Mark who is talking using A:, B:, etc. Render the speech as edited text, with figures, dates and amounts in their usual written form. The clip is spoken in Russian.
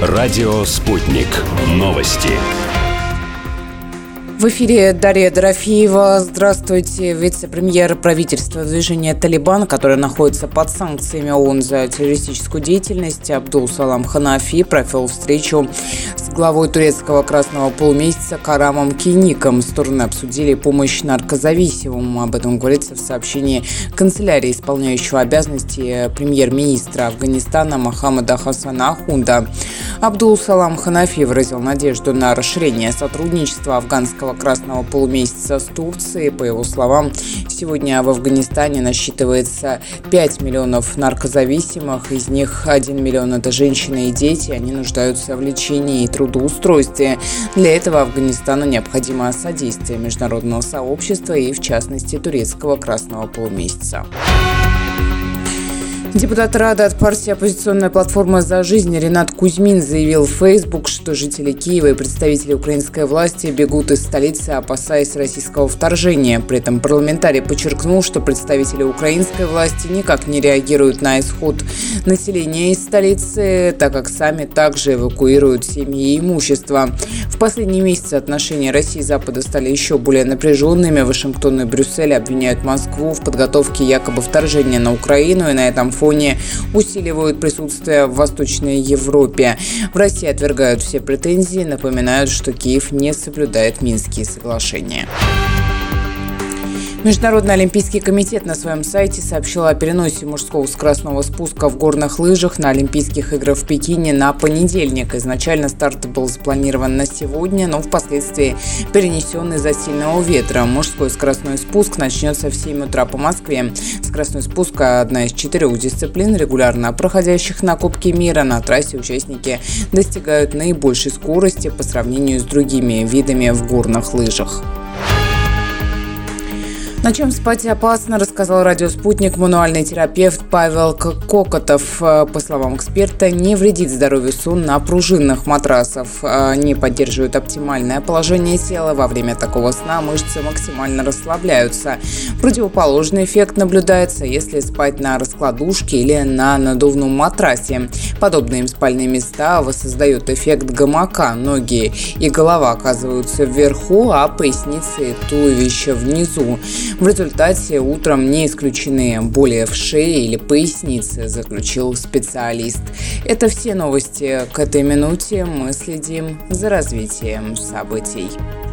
A: Радио «Спутник». Новости.
B: В эфире Дарья Дорофеева. Здравствуйте. Вице-премьер правительства движения «Талибан», который находится под санкциями ООН за террористическую деятельность, Абдул Салам Ханафи провел встречу с главой турецкого Красного полумесяца Карамом Киником. Стороны обсудили помощь наркозависимым. Об этом говорится в сообщении канцелярии исполняющего обязанности премьер-министра Афганистана Мохаммада Хасана Ахунда. Абдул Салам Ханафи выразил надежду на расширение сотрудничества афганского Красного полумесяца с Турцией. По его словам, сегодня в Афганистане насчитывается 5 миллионов наркозависимых, из них 1 миллион – это женщины и дети, они нуждаются в лечении и трудоустройстве. Для этого Афганистану необходимо содействие международного сообщества и, в частности, турецкого Красного полумесяца. Депутат Рады от партии «Оппозиционная платформа за жизнь» Ринат Кузьмин заявил в Facebook, что жители Киева и представители украинской власти бегут из столицы, опасаясь российского вторжения. При этом парламентарий подчеркнул, что представители украинской власти никак не реагируют на исход населения из столицы, так как сами также эвакуируют семьи и имущество. В последние месяцы отношения России и Запада стали еще более напряженными. Вашингтон и Брюссель обвиняют Москву в подготовке якобы вторжения на Украину, и на этом фоне усиливают присутствие в Восточной Европе. В России отвергают все претензии, напоминают, что Киев не соблюдает Минские соглашения. Международный олимпийский комитет на своем сайте сообщил о переносе мужского скоростного спуска в горных лыжах на Олимпийских играх в Пекине на понедельник. Изначально старт был запланирован на сегодня, но впоследствии перенесен из-за сильного ветра. Мужской скоростной спуск начнется в 7 утра по Москве. Скоростной спуск – одна из 4 дисциплин, регулярно проходящих на Кубке мира. На трассе участники достигают наибольшей скорости по сравнению с другими видами в горных лыжах. На чем спать опасно, рассказал радио «Спутник» мануальный терапевт Павел Кокотов. По словам эксперта, не вредит здоровью сон на пружинных матрасах. Они поддерживают оптимальное положение тела. Во время такого сна мышцы максимально расслабляются. Противоположный эффект наблюдается, если спать на раскладушке или на надувном матрасе. Подобные им спальные места воссоздают эффект гамака. Ноги и голова оказываются вверху, а поясница и туловище внизу. В результате утром не исключены боли в шее или пояснице, заключил специалист. Это все новости к этой минуте. Мы следим за развитием событий.